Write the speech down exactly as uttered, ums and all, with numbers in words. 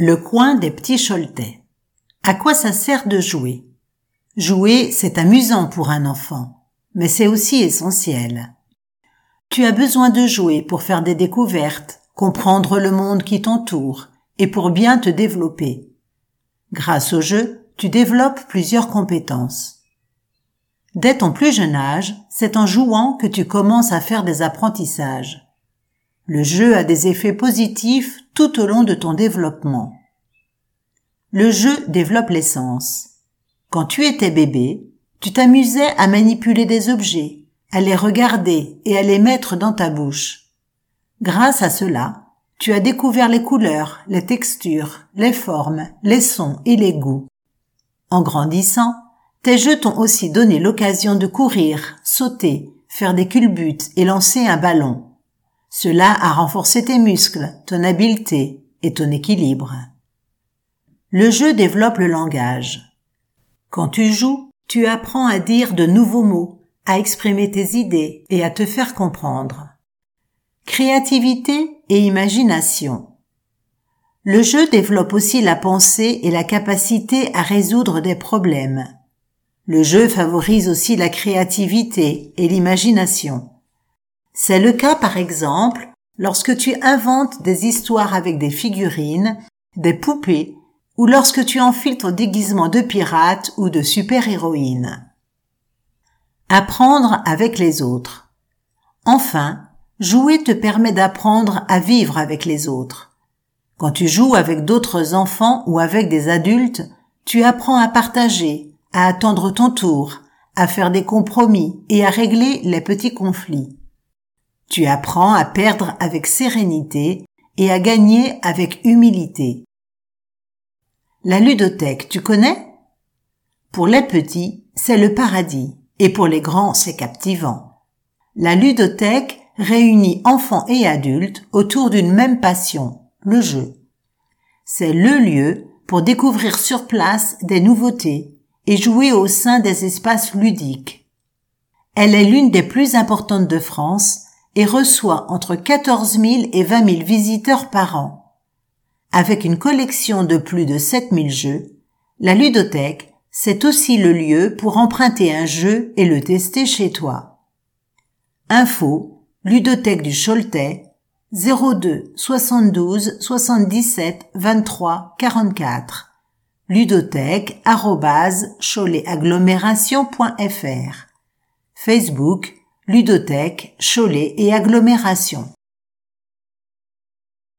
Le coin des petits Choletais. À quoi ça sert de jouer? Jouer, c'est amusant pour un enfant, mais c'est aussi essentiel. Tu as besoin de jouer pour faire des découvertes, comprendre le monde qui t'entoure et pour bien te développer. Grâce au jeu, tu développes plusieurs compétences. Dès ton plus jeune âge, c'est en jouant que tu commences à faire des apprentissages. Le jeu a des effets positifs tout au long de ton développement. Le jeu développe les sens. Quand tu étais bébé, tu t'amusais à manipuler des objets, à les regarder et à les mettre dans ta bouche. Grâce à cela, tu as découvert les couleurs, les textures, les formes, les sons et les goûts. En grandissant, tes jeux t'ont aussi donné l'occasion de courir, sauter, faire des culbutes et lancer un ballon. Cela a renforcé tes muscles, ton habileté et ton équilibre. Le jeu développe le langage. Quand tu joues, tu apprends à dire de nouveaux mots, à exprimer tes idées et à te faire comprendre. Créativité et imagination. Le jeu développe aussi la pensée et la capacité à résoudre des problèmes. Le jeu favorise aussi la créativité et l'imagination. C'est le cas, par exemple, lorsque tu inventes des histoires avec des figurines, des poupées, ou lorsque tu enfiles ton déguisement de pirate ou de super-héroïne. Apprendre avec les autres. Enfin, jouer te permet d'apprendre à vivre avec les autres. Quand tu joues avec d'autres enfants ou avec des adultes, tu apprends à partager, à attendre ton tour, à faire des compromis et à régler les petits conflits. Tu apprends à perdre avec sérénité et à gagner avec humilité. La ludothèque, tu connais? Pour les petits, c'est le paradis, et pour les grands, c'est captivant. La ludothèque réunit enfants et adultes autour d'une même passion, le jeu. C'est le lieu pour découvrir sur place des nouveautés et jouer au sein des espaces ludiques. Elle est l'une des plus importantes de France et reçoit entre quatorze mille et vingt mille visiteurs par an. Avec une collection de plus de sept mille jeux, la ludothèque, c'est aussi le lieu pour emprunter un jeu et le tester chez toi. Info, ludothèque du Choletais, zéro deux soixante-douze soixante-dix-sept vingt-trois quarante-quatre, ludothèque arobase cholet agglomération point f r, Facebook, ludothèque, Cholet et agglomération.